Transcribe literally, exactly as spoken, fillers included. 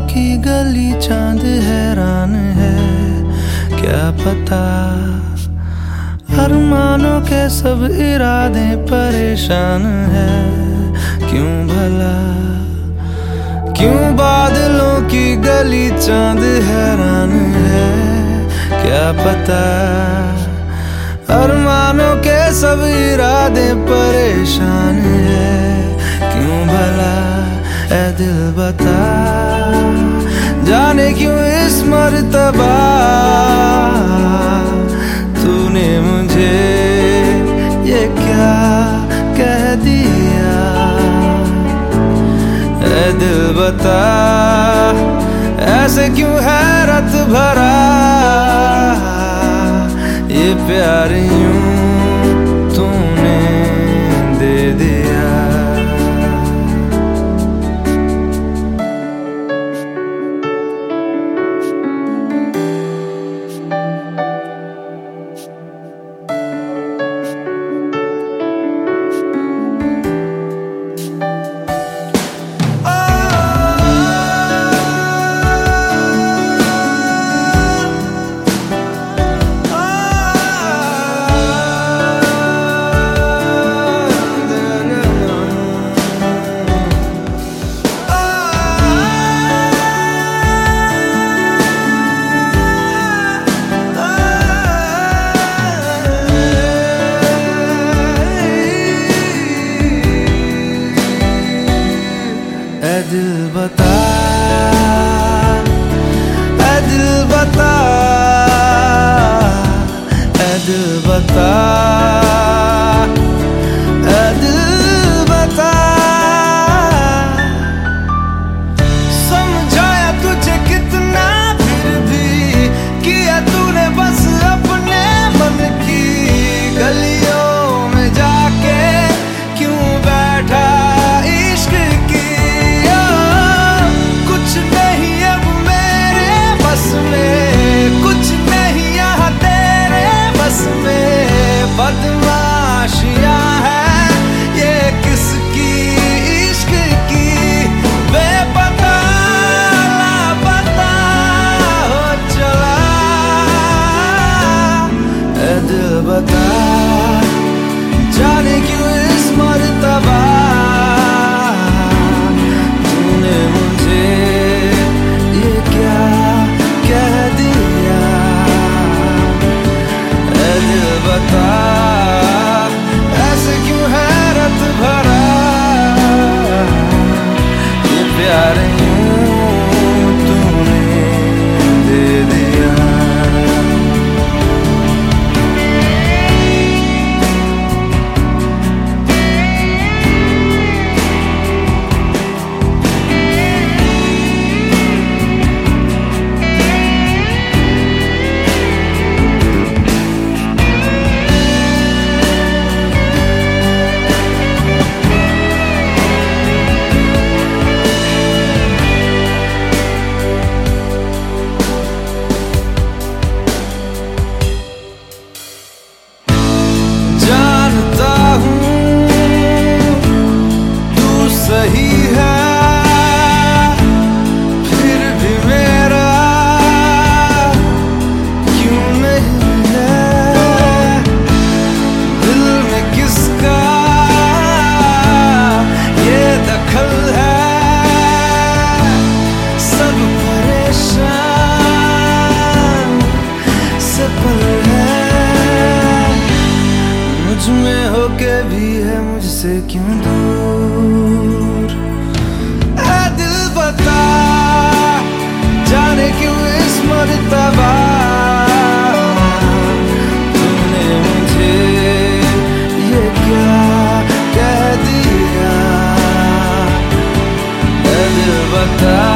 की गली चांद हैरान है, क्या पता अरमानों के सब इरादे परेशान है। क्यों भला क्यों बादलों की गली चांद हैरान है, क्या पता अरमानों के सब इरादे परेशान है। क्यों भला ऐ दिल बता, जाने क्यों इस मर्तबा तूने मुझे ये क्या कह दिया। ऐ दिल बता, ऐसे क्यों हैरत भरा ये प्यार यूं तूने दे दिया। ऐ दिल बता, ऐ दिल बता, ऐ दिल बता, ऐ दिल बता। समझाया तुझे कितना फिर भी किया तूने बस अपने मन की गलियों में जाके क्यों बैठा इश्क की। कुछ नहीं यहाँ तेरे बस में, बदमाशियाँ हैं ये किसकी इश्क की। बेपता लापता हो चला, ऐ दिल बता, जाने क्यों इस मर्तबा तूने मुझे ये क्या कह दिया। ऐ दिल बता, ऐसे क्यों हैरत भरा ये प्यार यूं तूने दे दिया। सही है फिर भी मेरा क्यों नहीं है, दिल में किसका ये दखल है। सब परेशान सफल है, मुझ में होके भी है मुझसे क्यों दूर। बता, जाने क्यों इस मर्तबा तूने मुझे ये क्या कह दिया। ऐ दिल बता,